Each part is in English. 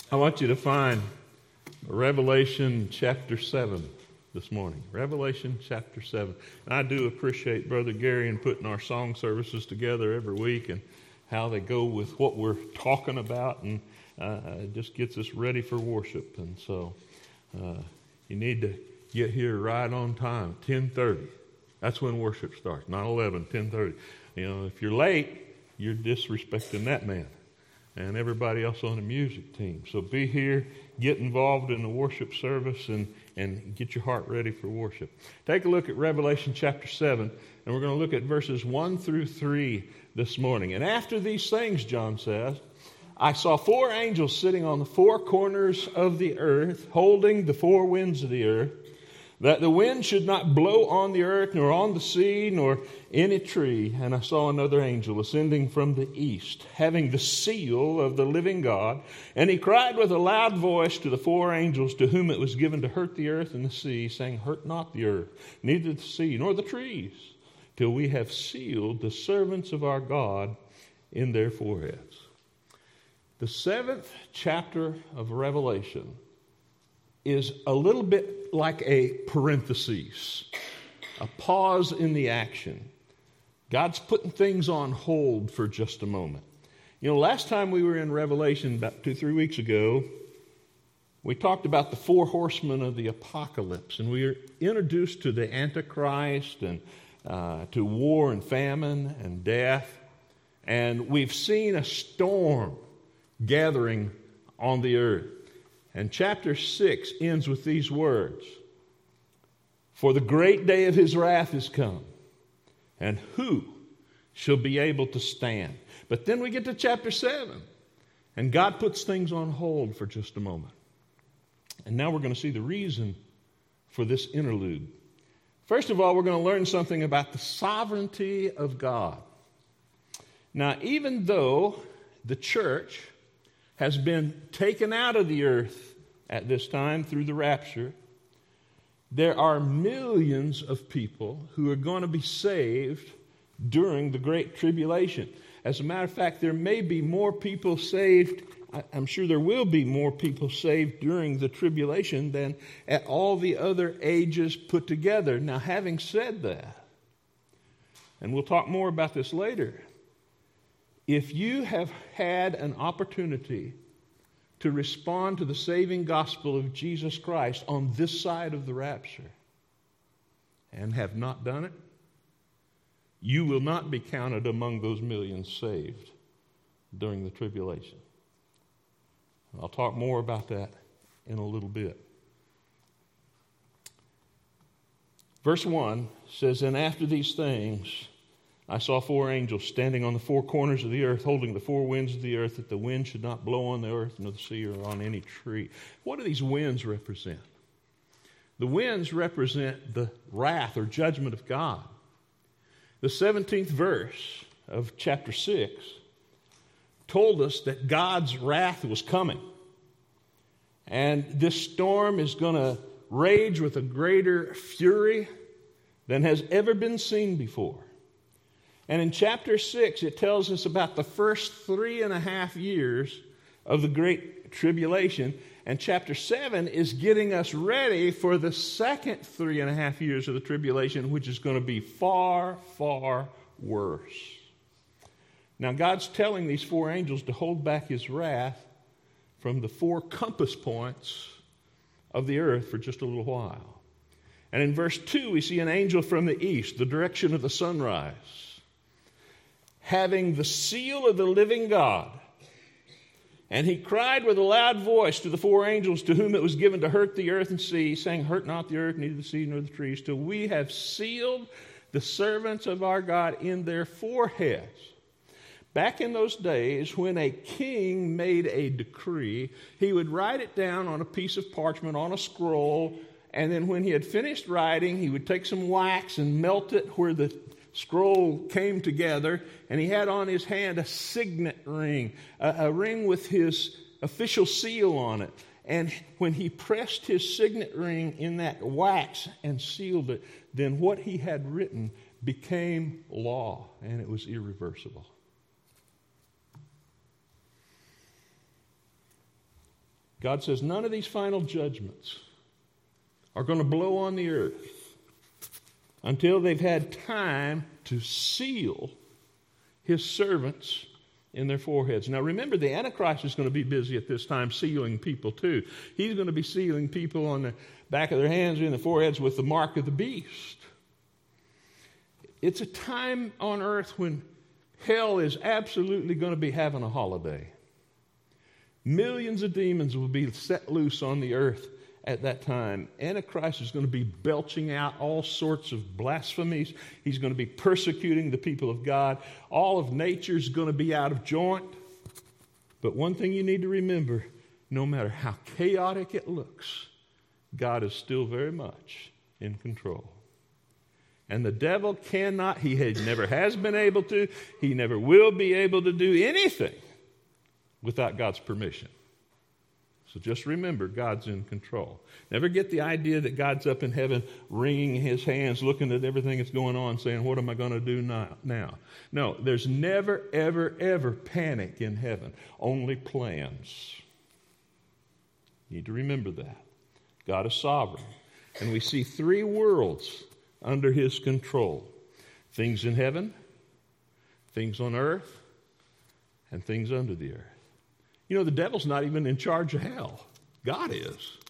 I want you to find Revelation chapter 7 this morning. Revelation chapter 7. And I do appreciate Brother Gary in putting our song services together every week and how they go with what we're talking about, and it just gets us ready for worship. And so you need to get here right on time, 10:30. That's when worship starts, not 11, 10:30. You know, if you're late, you're disrespecting that man and everybody else on the music team. So be here, get involved in the worship service, and get your heart ready for worship. Take a look at Revelation chapter 7, and we're going to look at verses 1 through 3 this morning. And after these things, John says, I saw four angels sitting on the four corners of the earth, holding the four winds of the earth, that the wind should not blow on the earth, nor on the sea, nor any tree. And I saw another angel ascending from the east, having the seal of the living God. And he cried with a loud voice to the four angels to whom it was given to hurt the earth and the sea, saying, Hurt not the earth, neither the sea, nor the trees, till we have sealed the servants of our God in their foreheads. The 7th chapter of Revelation is a little bit like a parenthesis, a pause in the action. God's putting things on hold for just a moment. You know, last time we were in Revelation, about 2-3 weeks ago, we talked about the four horsemen of the apocalypse, and we were introduced to the Antichrist and to war and famine and death, and we've seen a storm gathering on the earth. And chapter 6 ends with these words, For the great day of his wrath is come, and who shall be able to stand? But then we get to chapter 7, and God puts things on hold for just a moment. And now we're going to see the reason for this interlude. First of all, we're going to learn something about the sovereignty of God. Now, even though the church has been taken out of the earth at this time through the rapture, there are millions of people who are going to be saved during the Great Tribulation. As a matter of fact, there may be more people saved, I'm sure there will be more people saved during the tribulation than at all the other ages put together. Now, having said that, and we'll talk more about this later, if you have had an opportunity to respond to the saving gospel of Jesus Christ on this side of the rapture and have not done it, you will not be counted among those millions saved during the tribulation. I'll talk more about that in a little bit. Verse 1 says, And after these things I saw four angels standing on the four corners of the earth, holding the four winds of the earth, that the wind should not blow on the earth, nor the sea, or on any tree. What do these winds represent? The winds represent the wrath or judgment of God. The 17th verse of chapter 6 told us that God's wrath was coming. And this storm is going to rage with a greater fury than has ever been seen before. And in chapter 6, it tells us about the first 3.5 years of the Great Tribulation. And chapter 7 is getting us ready for the second 3.5 years of the tribulation, which is going to be far, far worse. Now, God's telling these four angels to hold back his wrath from the four compass points of the earth for just a little while. And in verse 2, we see an angel from the east, the direction of the sunrise, having the seal of the living God. And he cried with a loud voice to the four angels to whom it was given to hurt the earth and sea, saying, Hurt not the earth, neither the sea nor the trees, till we have sealed the servants of our God in their foreheads. Back in those days, when a king made a decree, he would write it down on a piece of parchment, on a scroll, and then when he had finished writing, he would take some wax and melt it where the scroll came together, and he had on his hand a signet ring, a ring with his official seal on it. And when he pressed his signet ring in that wax and sealed it, then what he had written became law, and it was irreversible. God says none of these final judgments are going to blow on the earth until they've had time to seal his servants in their foreheads. Now remember, the Antichrist is going to be busy at this time sealing people too. He's going to be sealing people on the back of their hands or in the foreheads with the mark of the beast. It's a time on earth when hell is absolutely going to be having a holiday. Millions of demons will be set loose on the earth at that time. Antichrist is going to be belching out all sorts of blasphemies. He's going to be persecuting the people of God. All of nature is going to be out of joint. But one thing you need to remember, no matter how chaotic it looks, God is still very much in control. And the devil cannot, he never has been able to, he never will be able to do anything without God's permission. So just remember, God's in control. Never get the idea that God's up in heaven wringing his hands, looking at everything that's going on, saying, what am I going to do now? No, there's never, ever, ever panic in heaven. Only plans. You need to remember that. God is sovereign. And we see three worlds under his control. Things in heaven, things on earth, and things under the earth. You know, the devil's not even in charge of hell. God is.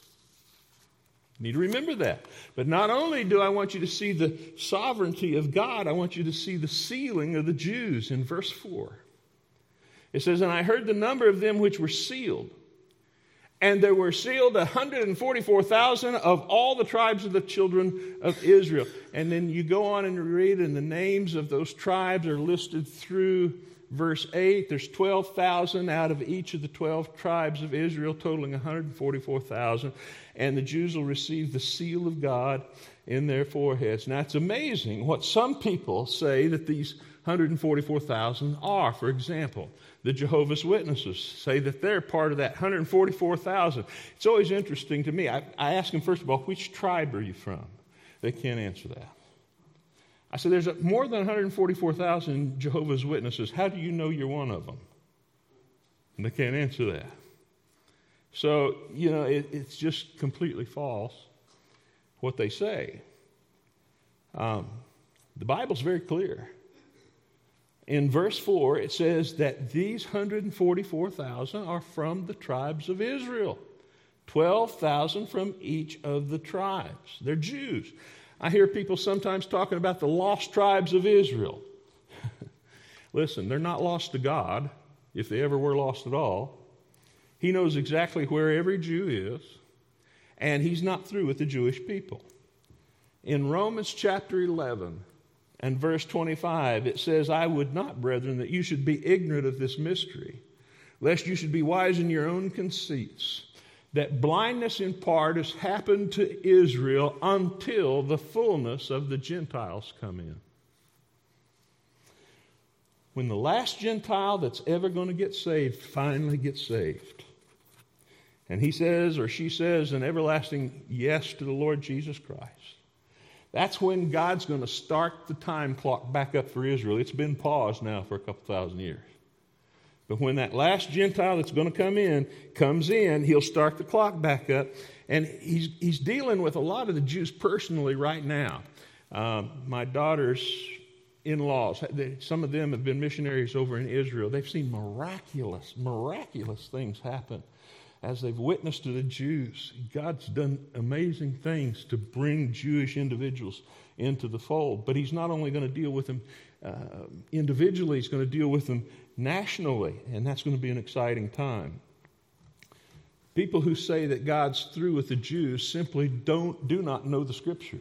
You need to remember that. But not only do I want you to see the sovereignty of God, I want you to see the sealing of the Jews in verse 4. It says, and I heard the number of them which were sealed. And there were sealed 144,000 of all the tribes of the children of Israel. And then you go on and read, and the names of those tribes are listed through verse 8. There's 12,000 out of each of the 12 tribes of Israel, totaling 144,000. And the Jews will receive the seal of God in their foreheads. Now, it's amazing what some people say that these 144,000 are. For example, the Jehovah's Witnesses say that they're part of that 144,000. It's always interesting to me. I ask them, first of all, which tribe are you from? They can't answer that. I said, there's more than 144,000 Jehovah's Witnesses. How do you know you're one of them? And they can't answer that. So, you know, it's just completely false what they say. The Bible's very clear. In verse 4, it says that these 144,000 are from the tribes of Israel. 12,000 from each of the tribes. They're Jews. I hear people sometimes talking about the lost tribes of Israel. Listen, they're not lost to God, if they ever were lost at all. He knows exactly where every Jew is, and he's not through with the Jewish people. In Romans chapter 11 and verse 25, it says, I would not, brethren, that you should be ignorant of this mystery, lest you should be wise in your own conceits, that blindness in part has happened to Israel until the fullness of the Gentiles come in. When the last Gentile that's ever going to get saved finally gets saved, and he says or she says an everlasting yes to the Lord Jesus Christ, that's when God's going to start the time clock back up for Israel. It's been paused now for a couple thousand years. But when that last Gentile that's going to comes in, he'll start the clock back up. And he's dealing with a lot of the Jews personally right now. My daughter's in-laws, some of them have been missionaries over in Israel. They've seen miraculous things happen as they've witnessed to the Jews. God's done amazing things to bring Jewish individuals into the fold. But he's not only going to deal with them individually, he's going to deal with them nationally, and that's going to be an exciting time. People who say that God's through with the Jews simply do not know the Scriptures.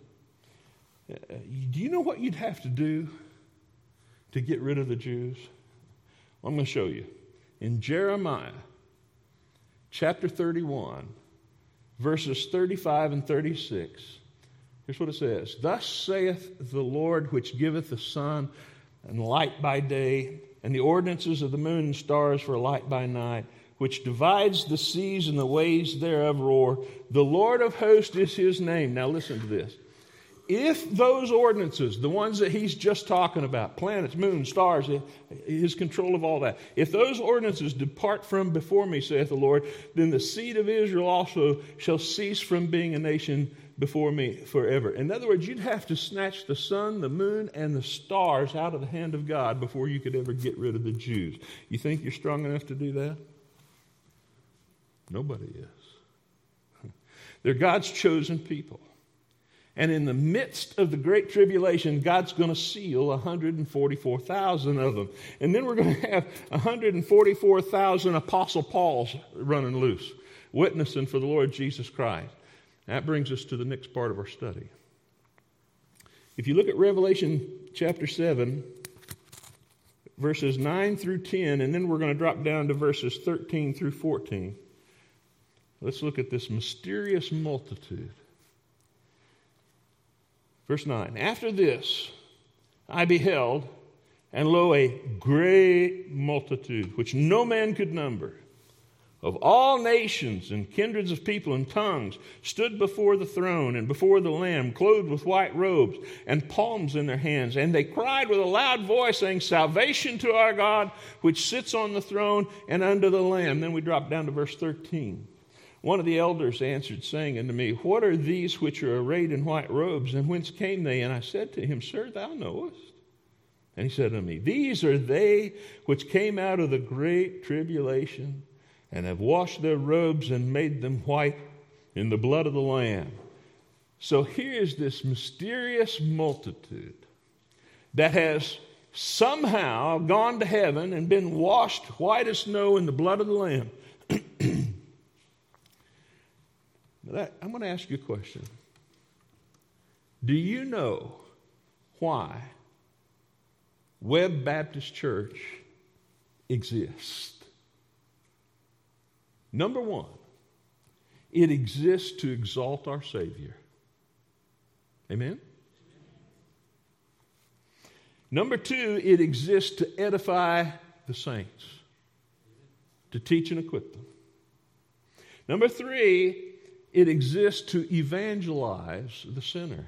Do you know what you'd have to do to get rid of the Jews? Well, I'm going to show you. In Jeremiah chapter 31, verses 35 and 36, here's what it says. Thus saith the Lord, which giveth the sun and light by day, and the ordinances of the moon and stars for a light by night, which divides the seas and the waves thereof roar. The Lord of hosts is his name. Now listen to this. if those ordinances, the ones that he's just talking about, planets, moons, stars, his control of all that, if those ordinances depart from before me, saith the Lord, then the seed of Israel also shall cease from being a nation before me forever. In other words, you'd have to snatch the sun, the moon, and the stars out of the hand of God before you could ever get rid of the Jews. You think you're strong enough to do that? Nobody is. They're God's chosen people. And in the midst of the Great Tribulation, God's going to seal 144,000 of them. And then we're going to have 144,000 Apostle Pauls running loose, witnessing for the Lord Jesus Christ. That brings us to the next part of our study. If you look at Revelation chapter 7, verses 9 through 10, and then we're going to drop down to verses 13 through 14. Let's look at this mysterious multitude. Verse 9, after this I beheld, and lo, a great multitude, which no man could number, of all nations and kindreds of people and tongues, stood before the throne and before the Lamb, clothed with white robes and palms in their hands. And they cried with a loud voice, saying, Salvation to our God, which sits on the throne and unto the Lamb. Then we drop down to verse 13. One of the elders answered, saying unto me, What are these which are arrayed in white robes, and whence came they? And I said to him, Sir, thou knowest. And he said unto me, These are they which came out of the great tribulation, and have washed their robes and made them white in the blood of the Lamb. So here's this mysterious multitude that has somehow gone to heaven and been washed white as snow in the blood of the Lamb. I'm going to ask you a question. Do you know why Webb Baptist Church exists? Number one, it exists to exalt our Savior. Amen? Number two, it exists to edify the saints, to teach and equip them. Number three, it exists to evangelize the sinner.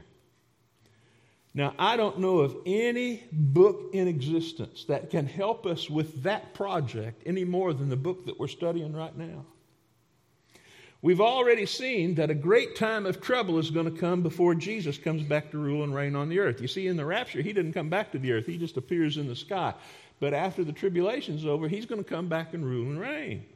Now, I don't know of any book in existence that can help us with that project any more than the book that we're studying right now. We've already seen that a great time of trouble is going to come before Jesus comes back to rule and reign on the earth. You see, in the rapture, he didn't come back to the earth. He just appears in the sky. But after the tribulation's over, he's going to come back and rule and reign.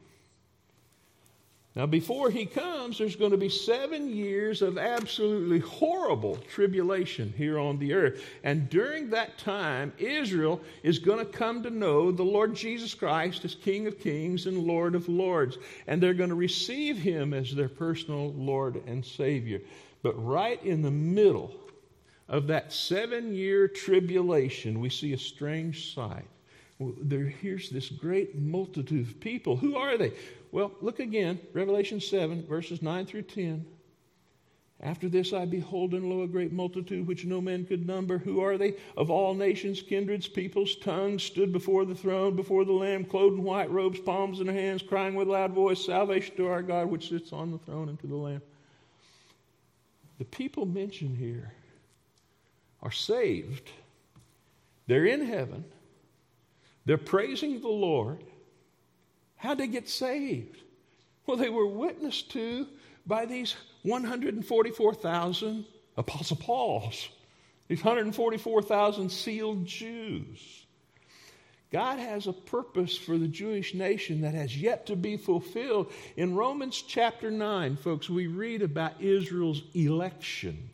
Now, before he comes, there's going to be 7 years of absolutely horrible tribulation here on the earth. And during that time, Israel is going to come to know the Lord Jesus Christ as King of Kings and Lord of Lords. And they're going to receive him as their personal Lord and Savior. But right in the middle of that 7-year tribulation, we see a strange sight. Here's this great multitude of people. Who are they? Well, look again, Revelation 7, verses 9 through 10. After this I behold, and lo, a great multitude which no man could number. Who are they? Of all nations, kindreds, peoples, tongues, stood before the throne, before the Lamb, clothed in white robes, palms in their hands, crying with loud voice, Salvation to our God, which sits on the throne, and to the Lamb. The people mentioned here are saved. They're in heaven. They're praising the Lord. How'd they get saved? Well, they were witnessed to by these 144,000 Apostle Pauls, these 144,000 sealed Jews. God has a purpose for the Jewish nation that has yet to be fulfilled. In Romans chapter 9, folks, we read about Israel's election.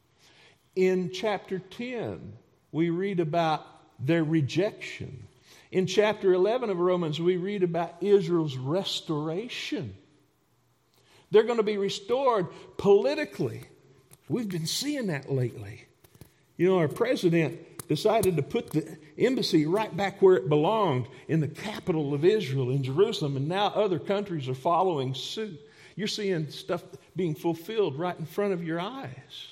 In chapter 10, we read about their rejection. In chapter 11 of Romans, we read about Israel's restoration. They're going to be restored politically. We've been seeing that lately. You know, our president decided to put the embassy right back where it belonged, in the capital of Israel, in Jerusalem, and now other countries are following suit. You're seeing stuff being fulfilled right in front of your eyes.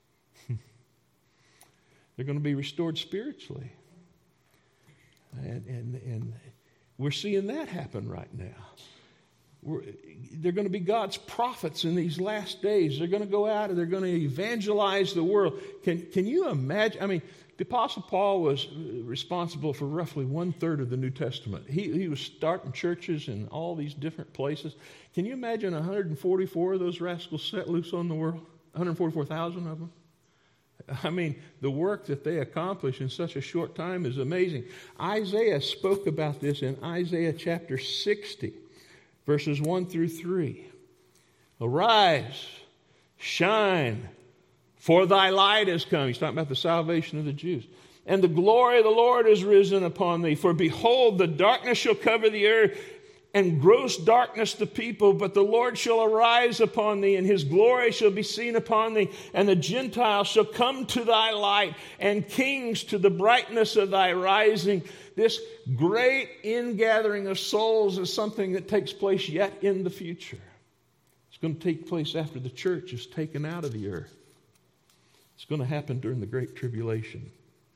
They're going to be restored spiritually. And we're seeing that happen right now. they're going to be God's prophets in these last days. They're going to go out and they're going to evangelize the world. Can you imagine? I mean, the Apostle Paul was responsible for roughly 1/3 of the New Testament. He was starting churches in all these different places. Can you imagine 144 of those rascals set loose on the world? 144,000 of them? I mean, the work that they accomplished in such a short time is amazing. Isaiah spoke about this in Isaiah chapter 60, verses 1 through 3. Arise, shine, for thy light is come. He's talking about the salvation of the Jews. And the glory of the Lord is risen upon thee. For behold, the darkness shall cover the earth, and gross darkness the people. But the Lord shall arise upon thee, and his glory shall be seen upon thee. And the Gentiles shall come to thy light, and kings to the brightness of thy rising. This great ingathering of souls is something that takes place yet in the future. It's going to take place after the church is taken out of the earth. It's going to happen during the Great Tribulation.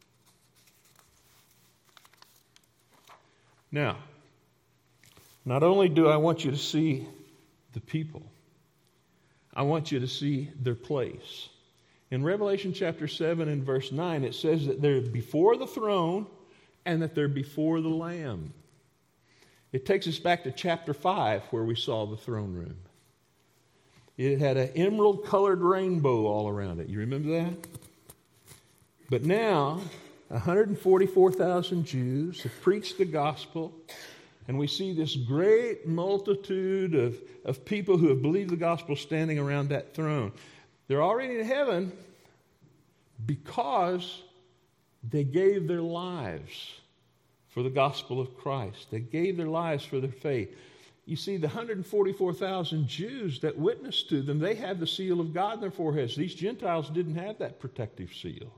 Now, not only do I want you to see the people, I want you to see their place. In Revelation chapter 7 and verse 9, it says that they're before the throne and that they're before the Lamb. It takes us back to chapter 5 where we saw the throne room. It had an emerald-colored rainbow all around it. You remember that? But now, 144,000 Jews have preached the gospel, and we see this great multitude of people who have believed the gospel standing around that throne. They're already in heaven because they gave their lives for the gospel of Christ. They gave their lives for their faith. You see, the 144,000 Jews that witnessed to them, they have the seal of God in their foreheads. These Gentiles didn't have that protective seal.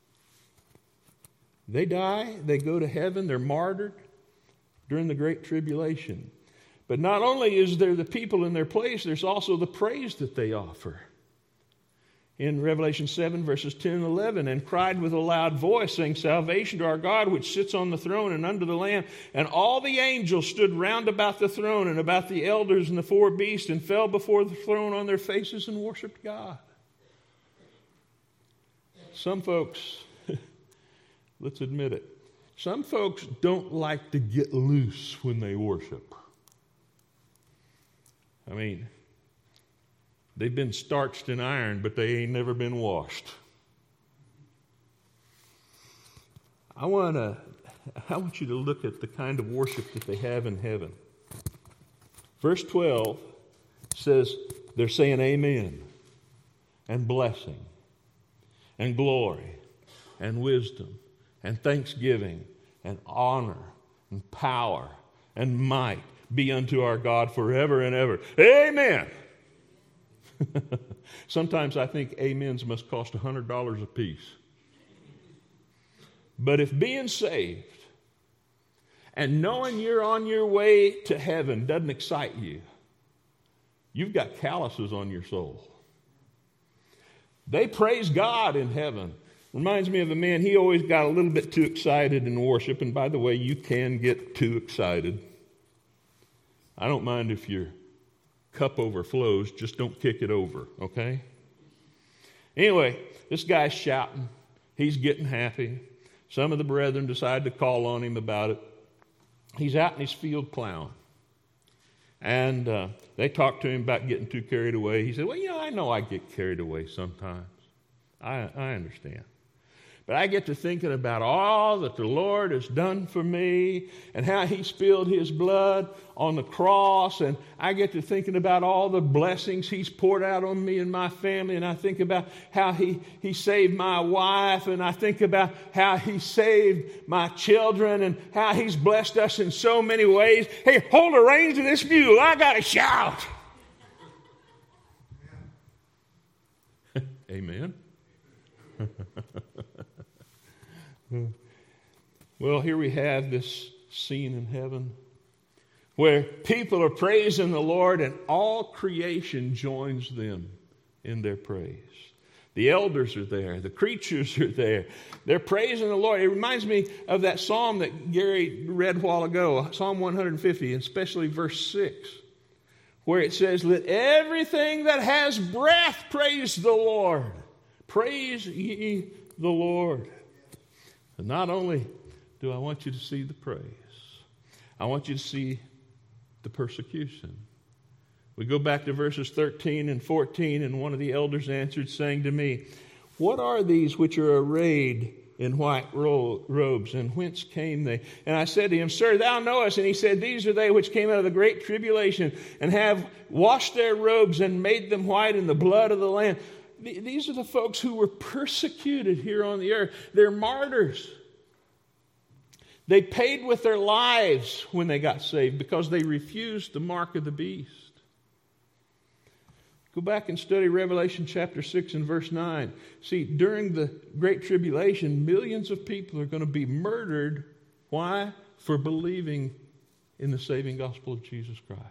They die, they go to heaven, they're martyred during the Great Tribulation. But not only is there the people in their place, there's also the praise that they offer. In Revelation 7, verses 10 and 11, and cried with a loud voice, saying, Salvation to our God, which sits on the throne and unto the Lamb. And all the angels stood round about the throne and about the elders and the four beasts, and fell before the throne on their faces and worshiped God. Some folks, let's admit it, some folks don't like to get loose when they worship. I mean, they've been starched in iron, but they ain't never been washed. I want you to look at the kind of worship that they have in heaven. Verse 12 says they're saying amen and blessing and glory and wisdom and thanksgiving and honor and power and might be unto our God forever and ever. Amen. Sometimes I think amens must cost $100 a piece. But if being saved and knowing you're on your way to heaven doesn't excite you, you've got calluses on your soul. They praise God in heaven. Reminds me of a man, he always got a little bit too excited in worship. And by the way, you can get too excited. I don't mind if your cup overflows, just don't kick it over, okay? Anyway, this guy's shouting. He's getting happy. Some of the brethren decide to call on him about it. He's out in his field plowing. And they talk to him about getting too carried away. He said, well, I know I get carried away sometimes. I understand. But I get to thinking about all that the Lord has done for me and how he spilled his blood on the cross. And I get to thinking about all the blessings he's poured out on me and my family. And I think about how he saved my wife. And I think about how he saved my children and how he's blessed us in so many ways. Hey, hold the reins of this mule. I got to shout. Amen. Well, here we have this scene in heaven where people are praising the Lord and all creation joins them in their praise. The elders are there. The creatures are there. They're praising the Lord. It reminds me of that psalm that Gary read a while ago, Psalm 150, especially verse 6. where it says, let everything that has breath praise the Lord. Praise ye the Lord. And not only do I want you to see the praise, I want you to see the persecution. We go back to verses 13 and 14, and one of the elders answered, saying to me, what are these which are arrayed in white robes, and whence came they? And I said to him, Sir, thou knowest. And he said, These are they which came out of the great tribulation, and have washed their robes and made them white in the blood of the Lamb. These are the folks who were persecuted here on the earth. They're martyrs. They paid with their lives when they got saved because they refused the mark of the beast. Go back and study Revelation chapter 6 and verse 9. See, during the Great Tribulation, millions of people are going to be murdered. Why? For believing in the saving gospel of Jesus Christ.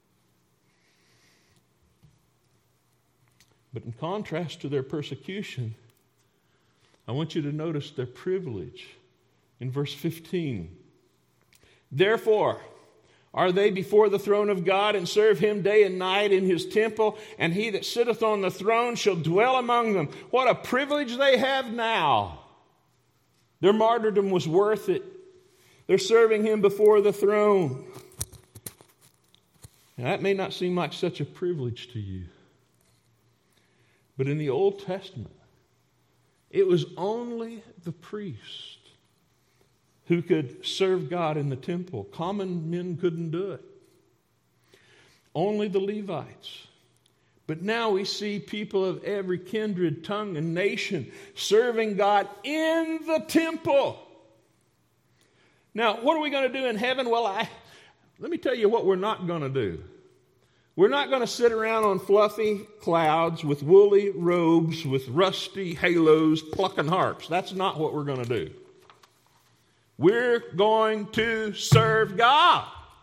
But in contrast to their persecution, I want you to notice their privilege. In verse 15, therefore are they before the throne of God, and serve him day and night in his temple, and he that sitteth on the throne shall dwell among them. What a privilege they have now. Their martyrdom was worth it. They're serving him before the throne. Now, that may not seem like such a privilege to you, but in the Old Testament, it was only the priest who could serve God in the temple. Common men couldn't do it. Only the Levites. But now we see people of every kindred, tongue, and nation serving God in the temple. Now, what are we going to do in heaven? Well, let me tell you what we're not going to do. We're not going to sit around on fluffy clouds with woolly robes, with rusty halos, plucking harps. That's not what we're going to do. We're going to serve God.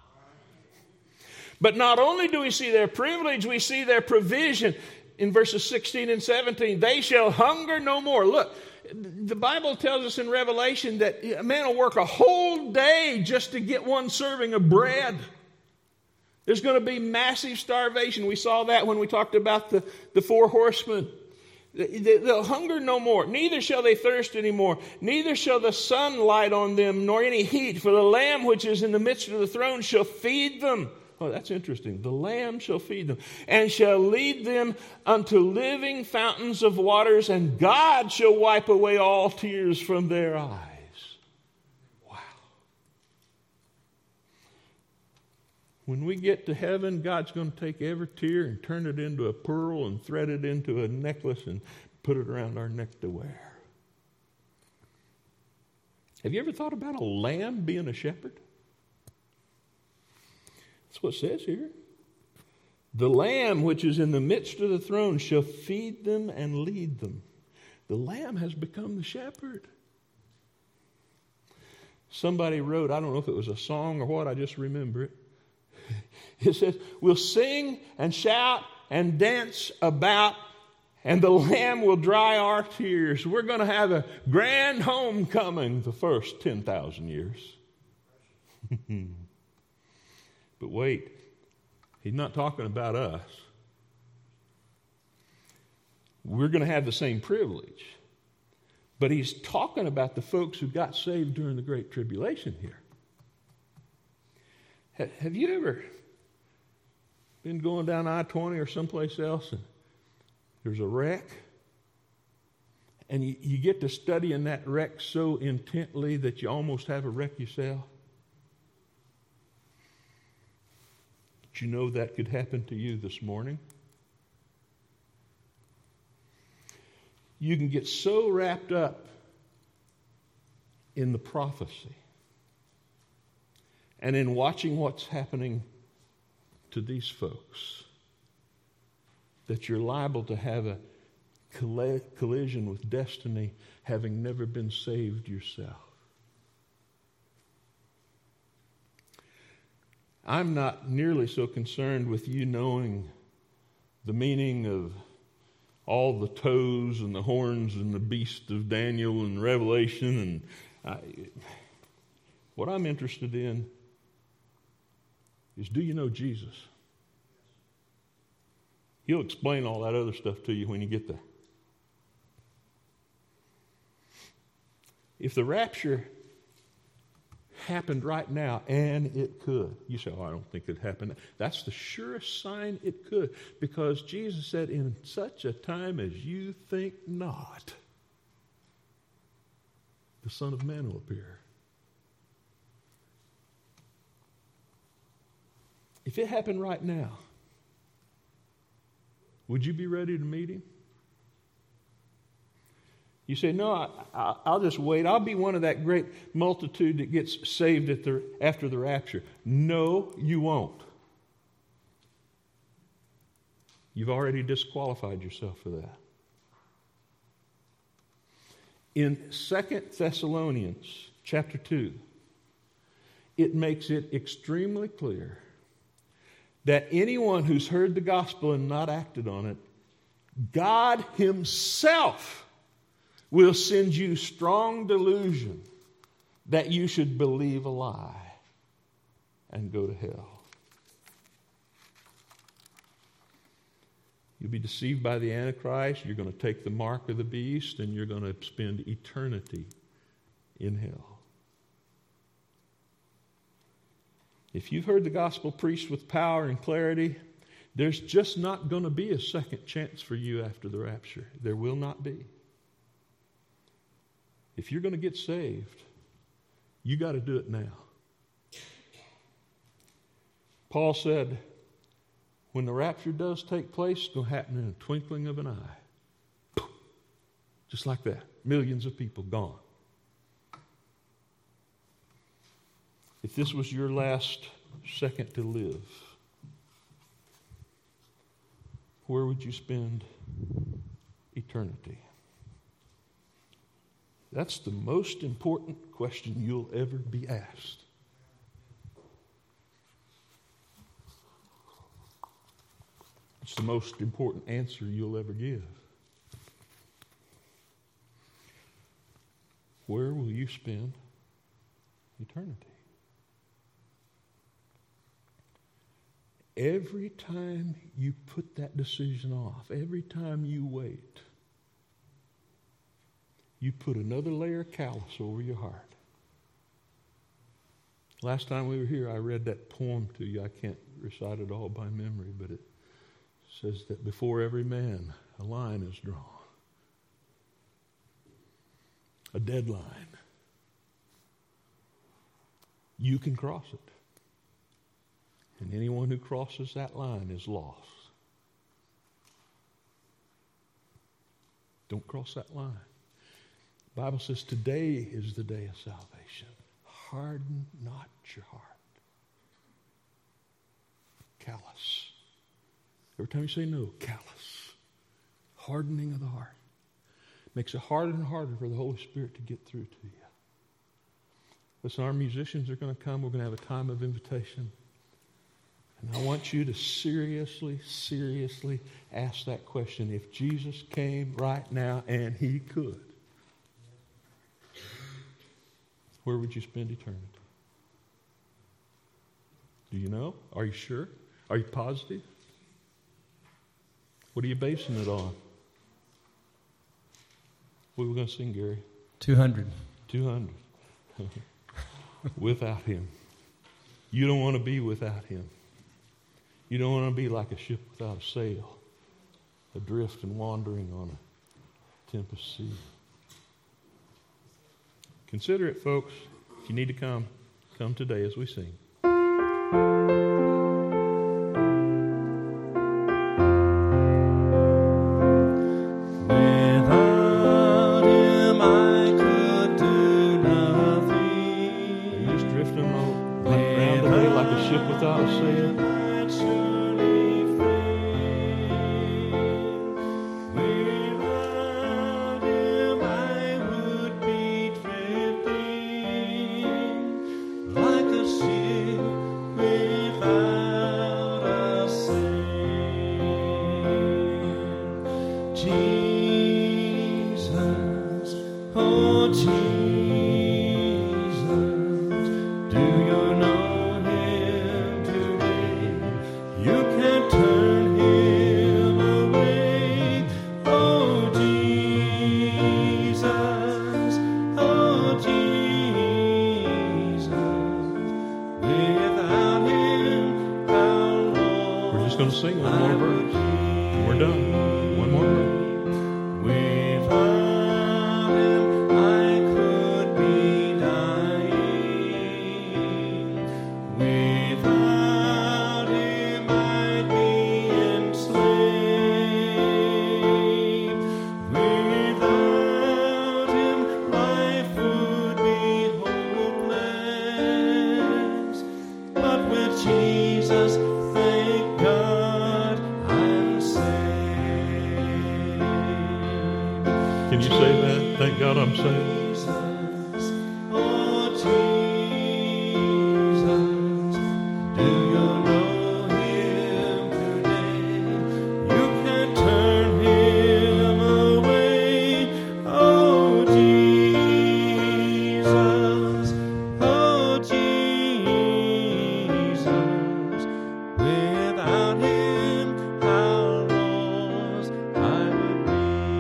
But not only do we see their privilege, we see their provision. In verses 16 and 17, they shall hunger no more. Look, the Bible tells us in Revelation that a man will work a whole day just to get one serving of bread. There's going to be massive starvation. We saw that when we talked about the four horsemen. They'll hunger no more, neither shall they thirst any more, neither shall the sun light on them, nor any heat, for the Lamb which is in the midst of the throne shall feed them. Oh, that's interesting. The Lamb shall feed them, and shall lead them unto living fountains of waters, and God shall wipe away all tears from their eyes. Wow. When we get to heaven, God's going to take every tear and turn it into a pearl and thread it into a necklace and put it around our neck to wear. Have you ever thought about a lamb being a shepherd? That's what it says here. The Lamb which is in the midst of the throne shall feed them and lead them. The Lamb has become the shepherd. Somebody wrote, I don't know if it was a song or what, I just remember it. It says, we'll sing and shout and dance about, and the Lamb will dry our tears. We're going to have a grand homecoming the first 10,000 years. But wait, he's not talking about us. We're going to have the same privilege. But he's talking about the folks who got saved during the Great Tribulation here. Have you ever been going down I-20 or someplace else and there's a wreck? And you get to studying that wreck so intently that you almost have a wreck yourself? Did you know that could happen to you this morning? You can get so wrapped up in the prophecy and in watching what's happening to these folks that you're liable to have a collision with destiny, having never been saved yourself. I'm not nearly so concerned with you knowing the meaning of all the toes and the horns and the beast of Daniel and Revelation. What I'm interested in is, do you know Jesus? He'll explain all that other stuff to you when you get there. If the rapture happened right now, and it could. You say, oh, I don't think it happened. That's the surest sign it could, because Jesus said, in such a time as you think not, the Son of Man will appear. If it happened right now, would you be ready to meet him? You say, no, I'll just wait. I'll be one of that great multitude that gets saved after the rapture. No, you won't. You've already disqualified yourself for that. In 2 Thessalonians chapter 2, it makes it extremely clear that anyone who's heard the gospel and not acted on it, God Himself will send you strong delusion that you should believe a lie and go to hell. You'll be deceived by the Antichrist. You're going to take the mark of the beast, and you're going to spend eternity in hell. If you've heard the gospel preached with power and clarity, there's just not going to be a second chance for you after the rapture. There will not be. If you're going to get saved, you got to do it now. Paul said, when the rapture does take place, it's going to happen in a twinkling of an eye. Just like that. Millions of people gone. If this was your last second to live, where would you spend eternity? That's the most important question you'll ever be asked. It's the most important answer you'll ever give. Where will you spend eternity? Every time you put that decision off, every time you wait, you put another layer of callous over your heart. Last time we were here, I read that poem to you. I can't recite it all by memory, but it says that before every man, a line is drawn. A deadline. You can cross it. And anyone who crosses that line is lost. Don't cross that line. The Bible says today is the day of salvation. Harden not your heart. Callous. Every time you say no, callous. Hardening of the heart. Makes it harder and harder for the Holy Spirit to get through to you. Listen, our musicians are going to come. We're going to have a time of invitation. And I want you to seriously ask that question. If Jesus came right now and He could, where would you spend eternity? Do you know? Are you sure? Are you positive? What are you basing it on? What are we going to sing, Gary? 200. 200. Without Him. You don't want to be without Him. You don't want to be like a ship without a sail, adrift and wandering on a tempest sea. Consider it, folks. If you need to come today as we sing. Without Him I could do nothing. Are you just drifting around today like a ship without a sail? Like a ship without sing one more verse. We're done. One more verse. Without him, I could be dying. Without him, I'd be enslaved. Without him, life would be hopeless. But with Jesus, thank God, I'm saved. Can you say that? Thank God I'm saved. Jesus, oh Jesus, do you know him today? You can't turn him away. Oh Jesus, without him, how lost I would be.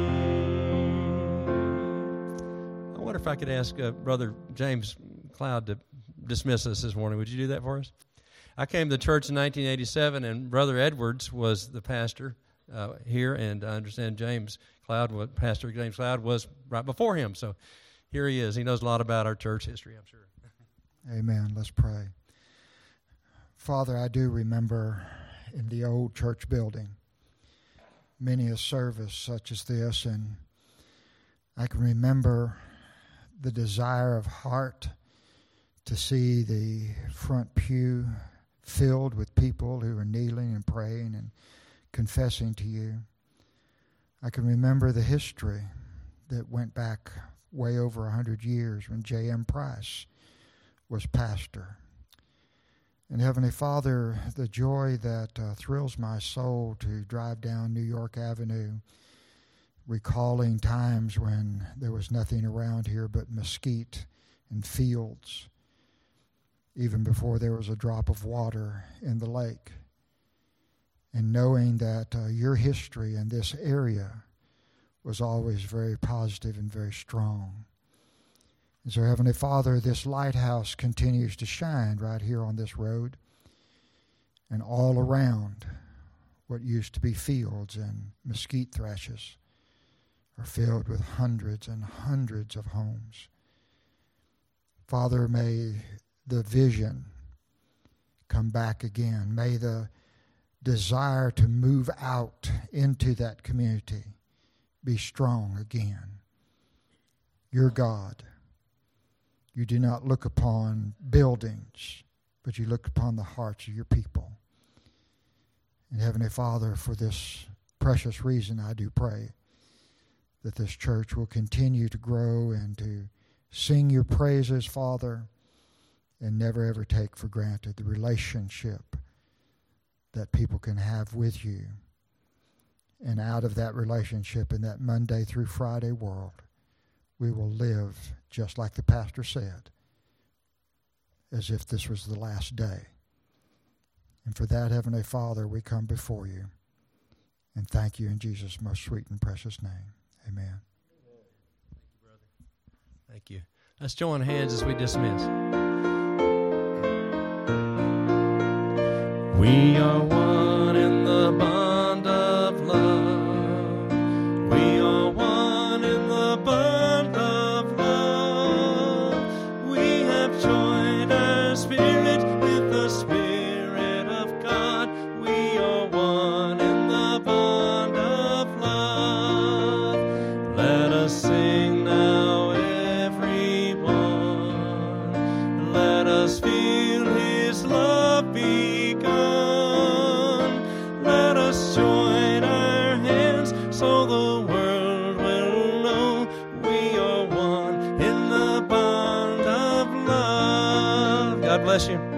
I wonder if I could ask Brother James Cloud to dismiss us this morning. Would you do that for us? I came to church in 1987, and Brother Edwards was the pastor here, and I understand Pastor James Cloud was right before him. So here he is. He knows a lot about our church history, I'm sure. Amen. Let's pray. Father, I do remember in the old church building many a service such as this, and I can remember the desire of heart to see the front pew filled with people who were kneeling and praying and confessing to you. I can remember the history that went back way over 100 years when J.M. Price was pastor. And Heavenly Father, the joy that thrills my soul to drive down New York Avenue, recalling times when there was nothing around here but mesquite and fields, even before there was a drop of water in the lake. And knowing that your history in this area was always very positive and very strong. And so, Heavenly Father, this lighthouse continues to shine right here on this road and all around what used to be fields and mesquite thrashes are filled with hundreds and hundreds of homes. Father, may the vision come back again. May the desire to move out into that community be strong again. You're God. You do not look upon buildings, but you look upon the hearts of your people. And Heavenly Father, for this precious reason, I do pray that this church will continue to grow and to sing your praises, Father, and never ever take for granted the relationship that people can have with you. And out of that relationship in that Monday through Friday world, we will live just like the pastor said, as if this was the last day. And for that, Heavenly Father, we come before you and thank you in Jesus' most sweet and precious name. Amen. Thank you, brother. Thank you. Let's join hands as we dismiss. We are one in the bond of love. We are one in the bond of love. We have joined our spirit with the Spirit of God. We are one in the bond of love. Let us sing now, everyone. Let us feel His love begun. Let us join our hands so the world will know we are one in the bond of love. God bless you.